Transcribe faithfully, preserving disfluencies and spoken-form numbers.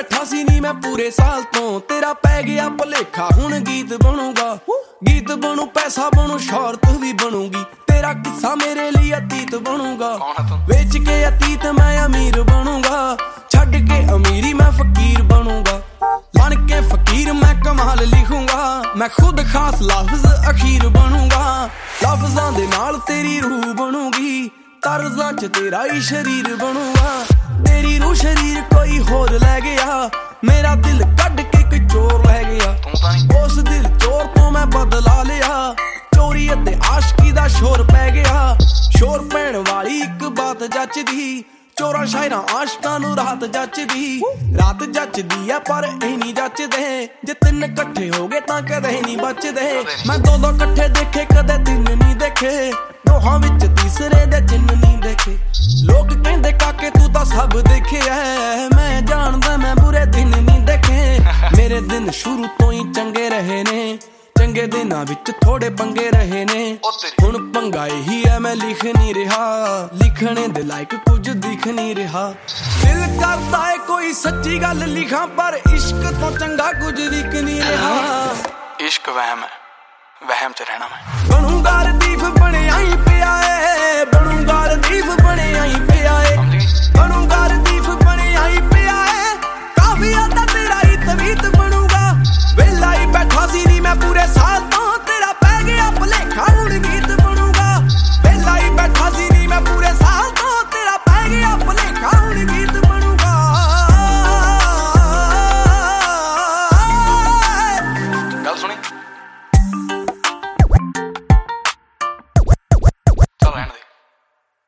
बैठा सी नी मैं पूरे साल तो तेरा पै गया भुलेखा हुण गीत बनूगा गीत बनू पैसा बनू शौहरत भी बनूगी तेरा किस्सा मेरे लिए अतीत बनूगा बेच के अतीत मैं अमीर बनूंगा छड़ के अमीरी मैं फकीर बनूंगा बन के फकीर मैं कमाल लिखूंगा मैं खुद खास लफ्ज अखीर बनूंगा लफ्जां दे नाल तेरी रूह बनूगी तर्जां च तेरा ही शरीर बनूंगा तेरी रूह शरीर कोई होर लै गया मेरा दिल कड के कोई चोर लै गया उस दिल चोर तो मैं बदला लिया चोरी अते आशकी दा शोर पै गया शोर पैण वाली एक बात जचदी चोरा शायरा आशकां नूं रात जचदी रात जचदी है पर ए नहीं जचदे जे तिन कट्ठे हो गए तां कदे नहीं बचदे मैं दो दो कट्ठे देखे कदे तिन नहीं देखे दोहां विच तीसरे दे चिन्ह नहीं देखे लोग कहंदे काके तू तां सब देखे है मैं जानदा मैं बुरे दिन नहीं देखे मेरे दिन शुरू तो ही चंगे रहे ने चंगे दिनां विच थोड़े पंगे रहे ने हुण पंगा ही है मैं लिख नहीं रहा लिखने दे लायक कुछ दिख नहीं रहा दिल करदा है कोई सच्ची गल लिखां पर इश्क तो चंगा कुछ दिख नहीं रहा इश्क वहम है वहम च रहना मैं बनूंगा रदीफ बने आई पिया है बनूंगा रदीफ बने आई पिया है बनूंगा